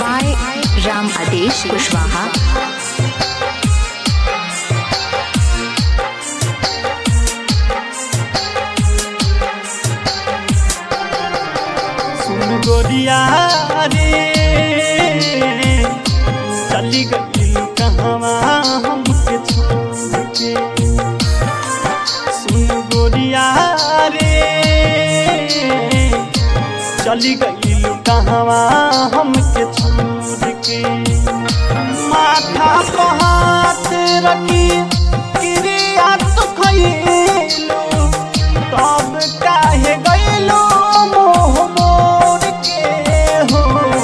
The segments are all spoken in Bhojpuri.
by Ram Adesh Kushwaha. सुन गोरिया रे चली गई कहवा हमके छोड़ के। सुन गोरिया रे चली गई कहवा हमके छोड़ के। माथा पे हाथ रखी क्रिया तो खइलू तब काहे गइलू मोह मोर के हो।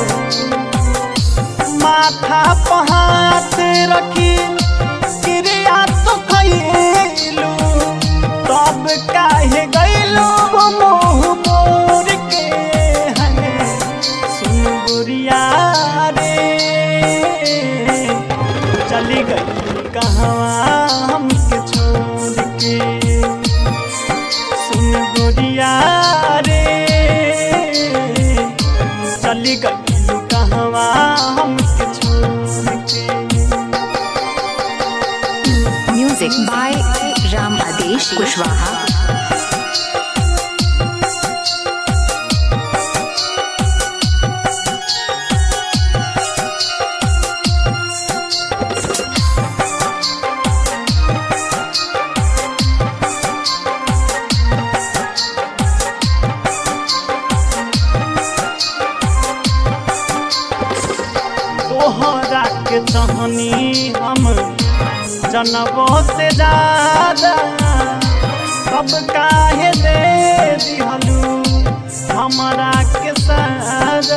माथा पे हाथ रखी क्रिया तो खइलू तब काहे गइलू मोह मोर के। सुन गोरिया रे चली गई कहवा हमके छोड़ के। सुन गोरिया रे चली गई कहवा हमके छोड़ के। Music by Ram Adesh Kushwaha. तोहरा के चाहनी हम जनबों से ज्यादा सब काहे दे दिहलू हमरा के सजा।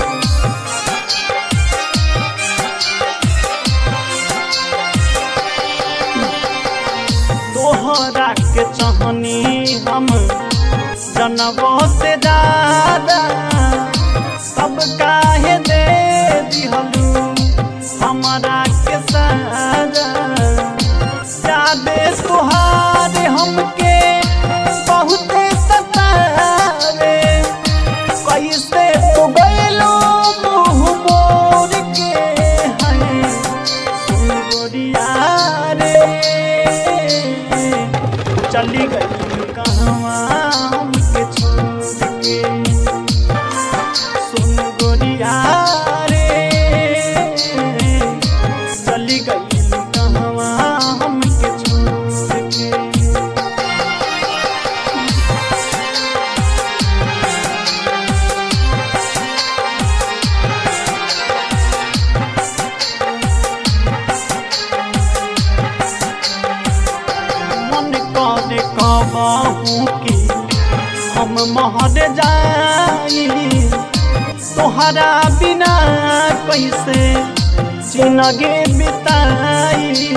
तोहरा के चाहनी हम जनबों से ज्यादा सब काहे दे दिहलू हमरा के सजा। यादे तुहार हमके बहुत सतावे कैसे तो गइलू मुँह मोर के। है सुन गोरिया रे चली गई कहवा हमके छोड़ के। सुन गोरिया रे चली गई कहवा हमके छोड़ के। मन करे कहूँ कि हम महर जाई तोहरा बिना कैसे जिंदगी बिताई।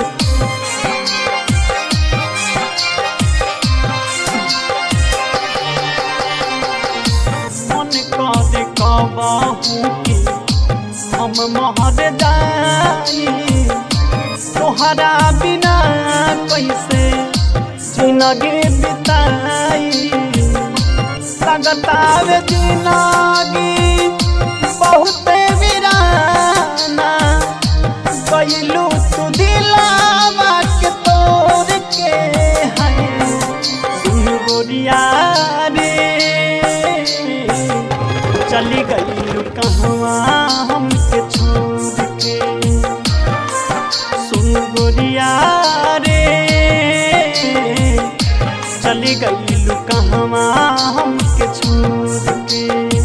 मन करे कहूँ कि हम महर जाई तोहरा बिना कैसे जिंदगी बिताई। लगतावे जिंदगी बहुत वीराना गइलू तू दिलावा के तोड़ के। है सुन गोरिया रे चली गइलू कहवा हमके छोड़ के। सुन गोरिया रे चली गइलू कहवा हमके छोड़ के।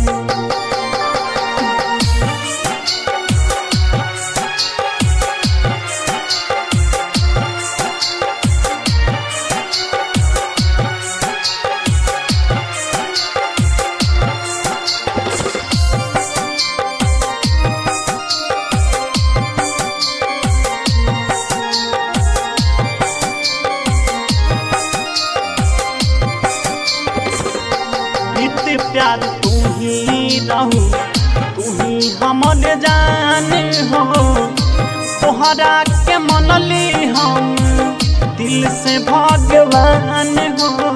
प्यार तू ही रहू तू ही हमर जान हो। तोहरा के मनली हम दिल से भगवान हो।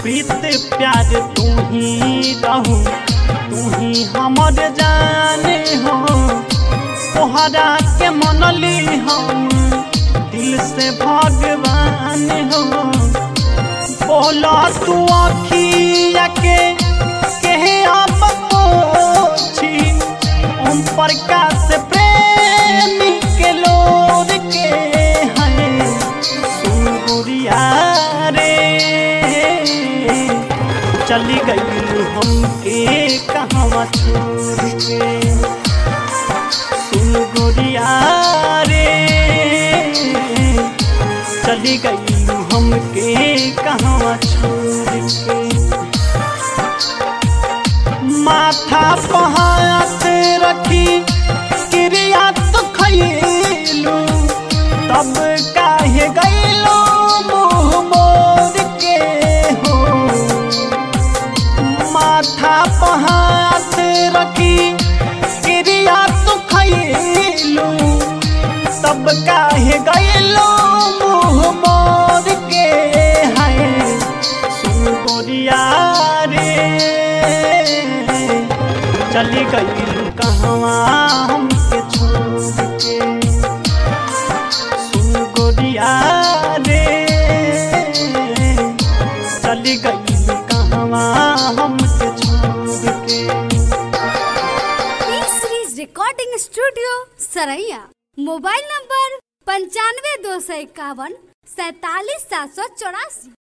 प्रीत प्यार तू ही रहू, तू ही हमर जाने हो। तोहरा के मनली हम दिल से भगवान हो। बोला तू अखिया के अब पोछी, ओम प्रकाश प्रेमी के लोर के हैं सुगुरिया रे। चली गई हमके कहवा छोड़ के सुगुरिया रे। चली गई हमके कहवा छोड़ के। माथा पर हाथ रखी क्रिया तो खैलू, तब काहे गैलो मुँह मोड़ के हो। माथा पर हाथ रखी क्रिया तो खैलू, तब काहे गैलो मुँह मोड़ के है सुगोरिया रे। चली गई कहवा हमके छोड़ के सुगोरिया रे। चली गई कहवा हमके छोड़ के। Series recording studio Saraiya. Mobile number 95 251 47 784।